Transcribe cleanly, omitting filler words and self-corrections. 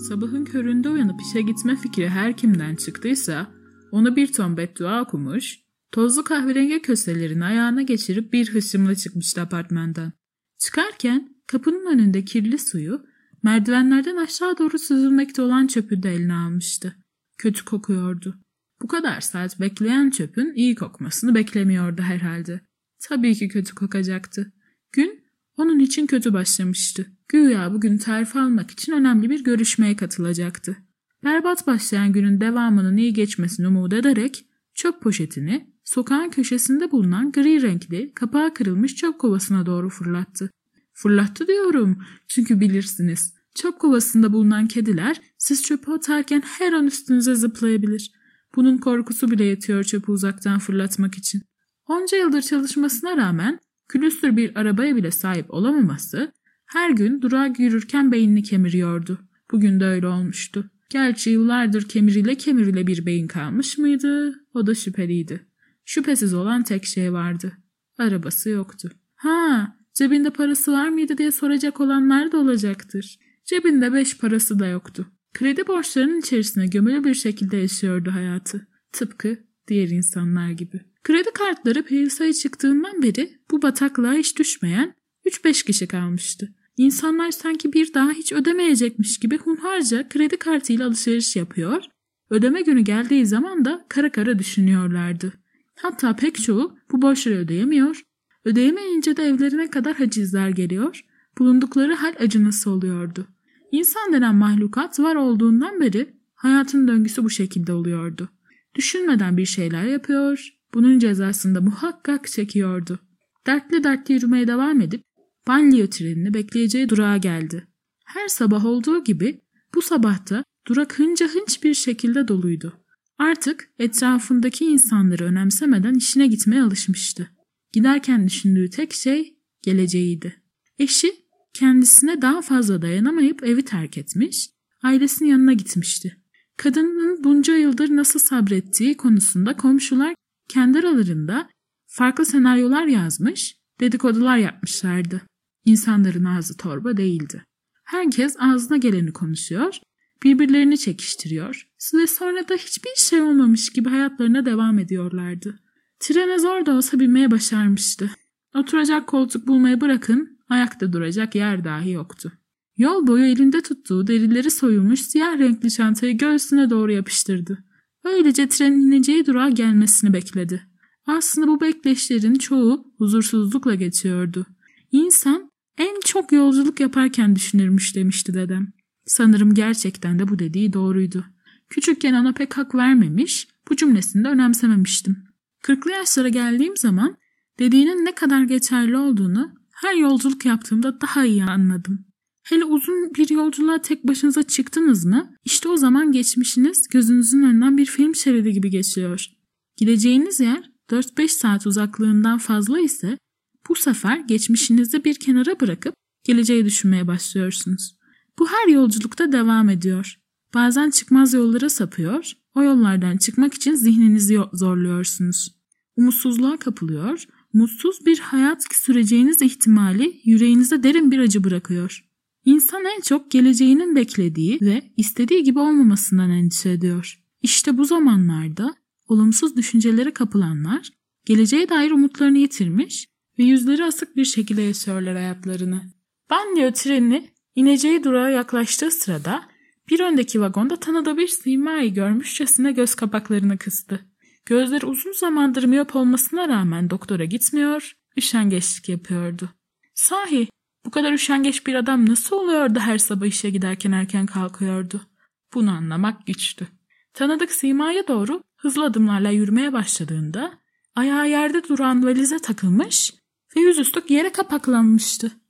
Sabahın köründe uyanıp işe gitme fikri her kimden çıktıysa ona bir ton beddua okumuş, tozlu kahverengi köselerini ayağına geçirip bir hışımla çıkmıştı apartmandan. Çıkarken kapının önünde kirli suyu, merdivenlerden aşağı doğru süzülmekte olan çöpü de eline almıştı. Kötü kokuyordu. Bu kadar saat bekleyen çöpün iyi kokmasını beklemiyordu herhalde. Tabii ki kötü kokacaktı. Gün onun için kötü başlamıştı. Güya bugün terfi almak için önemli bir görüşmeye katılacaktı. Berbat başlayan günün devamının iyi geçmesini umut ederek çöp poşetini sokağın köşesinde bulunan gri renkli, kapağı kırılmış çöp kovasına doğru fırlattı. Fırlattı diyorum çünkü bilirsiniz, çöp kovasında bulunan kediler siz çöpü atarken her an üstünüze zıplayabilir. Bunun korkusu bile yetiyor çöpü uzaktan fırlatmak için. Onca yıldır çalışmasına rağmen külüstür bir arabaya bile sahip olamaması her gün durağa yürürken beynini kemiriyordu. Bugün de öyle olmuştu. Gerçi yıllardır kemirile bir beyin kalmış mıydı? O da şüpheliydi. Şüphesiz olan tek şey vardı. Arabası yoktu. Cebinde parası var mıydı diye soracak olanlar da olacaktır. Cebinde 5 parası da yoktu. Kredi borçlarının içerisine gömülü bir şekilde yaşıyordu hayatı. Tıpkı diğer insanlar gibi. Kredi kartları piyasaya çıktığından beri bu bataklığa hiç düşmeyen 3-5 kişi kalmıştı. İnsanlar sanki bir daha hiç ödemeyecekmiş gibi hunharca kredi kartıyla alışveriş yapıyor, ödeme günü geldiği zaman da kara kara düşünüyorlardı. Hatta pek çoğu bu borçları ödeyemiyor, ödeyemeyince de evlerine kadar hacizler geliyor, bulundukları hal acınası oluyordu. İnsan denen mahlukat var olduğundan beri hayatın döngüsü bu şekilde oluyordu. Düşünmeden bir şeyler yapıyor, bunun cezasını da muhakkak çekiyordu. Dertli yürümeye devam edip banliyö trenini bekleyeceği durağa geldi. Her sabah olduğu gibi bu sabahta durak hınca hınç bir şekilde doluydu. Artık etrafındaki insanları önemsemeden işine gitmeye alışmıştı. Giderken düşündüğü tek şey geleceğiydi. Eşi kendisine daha fazla dayanamayıp evi terk etmiş, ailesinin yanına gitmişti. Kadının bunca yıldır nasıl sabrettiği konusunda komşular kendi aralarında farklı senaryolar yazmış, dedikodular yapmışlardı. İnsanların ağzı torba değildi. Herkes ağzına geleni konuşuyor, birbirlerini çekiştiriyor ve sonra da hiçbir şey olmamış gibi hayatlarına devam ediyorlardı. Trene zor da olsa binmeye başarmıştı. Oturacak koltuk bulmayı bırakın, ayakta duracak yer dahi yoktu. Yol boyu elinde tuttuğu derileri soyulmuş siyah renkli çantayı göğsüne doğru yapıştırdı. Öylece trenin ineceği durağa gelmesini bekledi. Aslında bu bekleyişlerin çoğu huzursuzlukla geçiyordu. İnsan en çok yolculuk yaparken düşünürmüş demişti dedem. Sanırım gerçekten de bu dediği doğruydu. Küçükken ona pek hak vermemiş, bu cümlesini de önemsememiştim. 40'lı yaşlara geldiğim zaman dediğinin ne kadar geçerli olduğunu her yolculuk yaptığımda daha iyi anladım. Hele uzun bir yolculuğa tek başınıza çıktınız mı? İşte o zaman geçmişiniz gözünüzün önünden bir film şeridi gibi geçiyor. Gideceğiniz yer 4-5 saat uzaklığından fazla ise bu sefer geçmişinizi bir kenara bırakıp geleceği düşünmeye başlıyorsunuz. Bu her yolculukta devam ediyor. Bazen çıkmaz yollara sapıyor, o yollardan çıkmak için zihninizi zorluyorsunuz. Umutsuzluğa kapılıyor, mutsuz bir hayat süreceğiniz ihtimali yüreğinize derin bir acı bırakıyor. İnsan en çok geleceğinin beklediği ve istediği gibi olmamasından endişe ediyor. İşte bu zamanlarda olumsuz düşüncelere kapılanlar geleceğe dair umutlarını yitirmiş ve yüzleri asık bir şekilde yaşıyorlar hayatlarını. Banliyö treni ineceği durağa yaklaştığı sırada bir öndeki vagonda tanıdığı bir simayı görmüşçesine göz kapaklarını kıstı. Gözleri uzun zamandır miyop olmasına rağmen doktora gitmiyor, üşengeçlik yapıyordu. Sahi bu kadar üşengeç bir adam nasıl oluyor da her sabah işe giderken erken kalkıyordu? Bunu anlamak güçtü. Tanıdık simaya doğru hızlı adımlarla yürümeye başladığında ayağı yerde duran valize takılmış ve yüzüstü yere kapaklanmıştı.